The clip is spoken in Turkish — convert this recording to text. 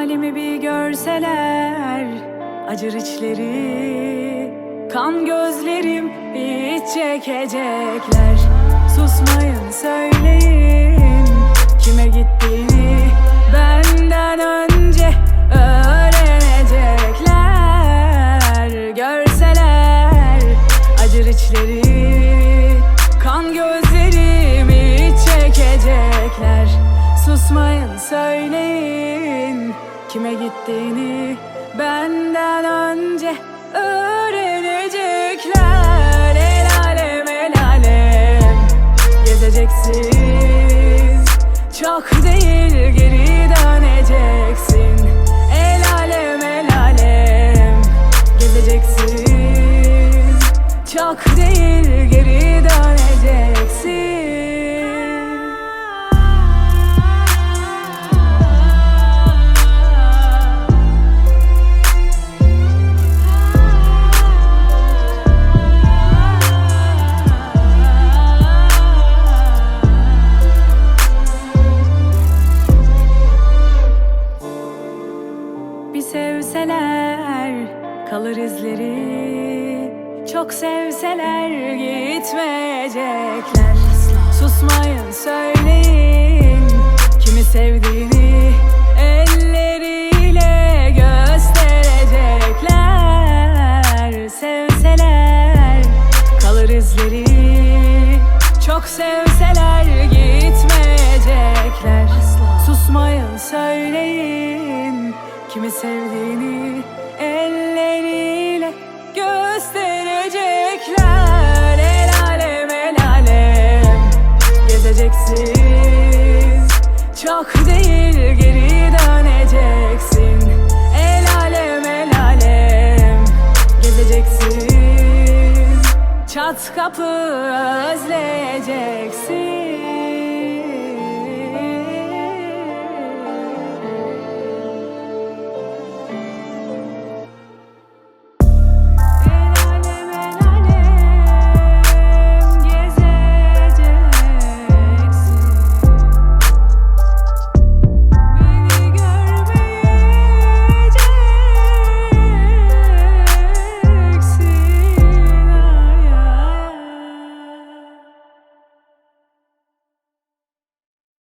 halimi bir görseler, acır içleri, kan gözlerim hiç çekecekler. Susmayın, söyleyin kime gittiğini benden önce öğrenecekler. Görseler acır içleri, kan gözlerim hiç çekecekler. Susmayın, söyleyin kime gittiğini benden önce öğrenecekler. El alem, el alem gezeceksiniz, çok değil geri döneceksin. El alem, el alem gezeceksiniz, çok değil geri döneceksin. Bir sevseler kalır izleri, çok sevseler gitmeyecekler. Susmayın, söyleyin kimi sevdiğini elleriyle gösterecekler. Sevseler kalır izleri, çok sevseler gitmeyecekler. Susmayın, söyleyin kimi sevdiğini elleriyle gösterecekler. El alem, el alem gezeceksiniz, çok değil geri döneceksin. El alem, el alem gezeceksiniz, çat kapı özleyeceksin.